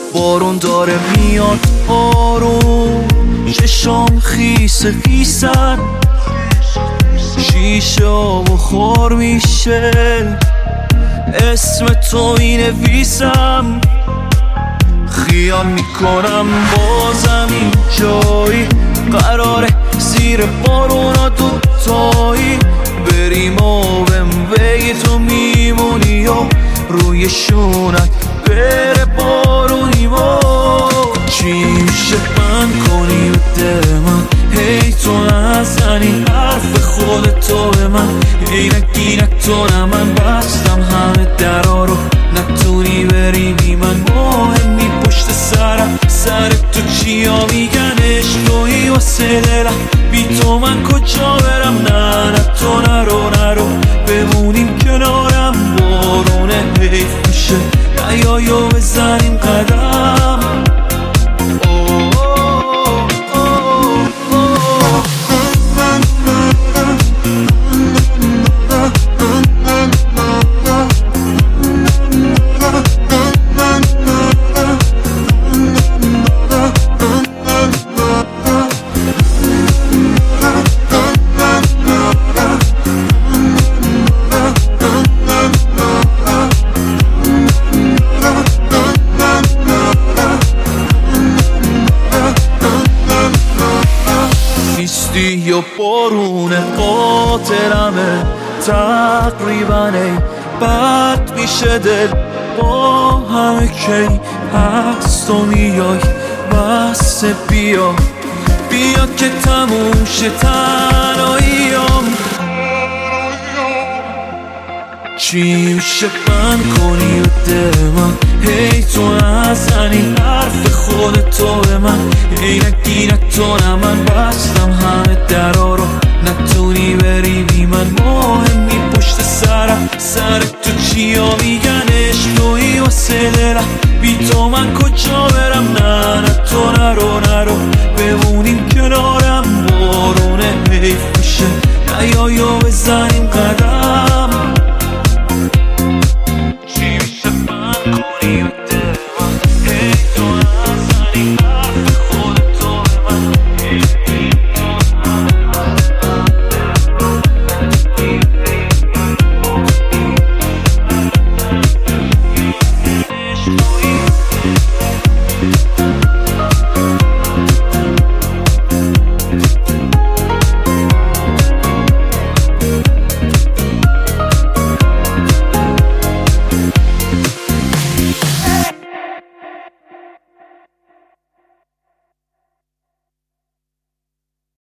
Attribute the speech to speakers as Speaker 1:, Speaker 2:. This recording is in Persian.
Speaker 1: بارون داره میاد آروم، چشام خیسه خیسن، شیشه و خور میشه، اسم تو مینویسم. خیال میکنم بازم این جایی قراره زیر بارونا دوتایی بریم و بگی تو میمونی و روی شونت بره بارونیم و چی میشه من کنی به دل من، هی تو نزنی حرف خودتو به من، اینک تو نه من بستم همه درا رو نتونی بری بی من، مهمی پشت سرم سر تو چیا میگن عشقی واسه دلم، بی تو من کجا برم، نه تو نرو بمونیم کنارم، بارونه حیف میشه نیایو بزنیم قدم. یا بارون قاتلمه تقریبا ای بد میشه دل با همه کی هست و میای بس بیا که تموم شه تنهاییام. چی میشه من کنی به دل من، هی تو نزنی حرف خودتو به من، اینک تو نه من بستم همه درا رو نتونی بری بی من، مهمی پشت سرم سر تو چیا میگن عشقی واسه دلم، بی تو من کجا برم، نه تو نرو بمونیم کنارم، بارونه حیف میشه نیایو بزنیم قدم.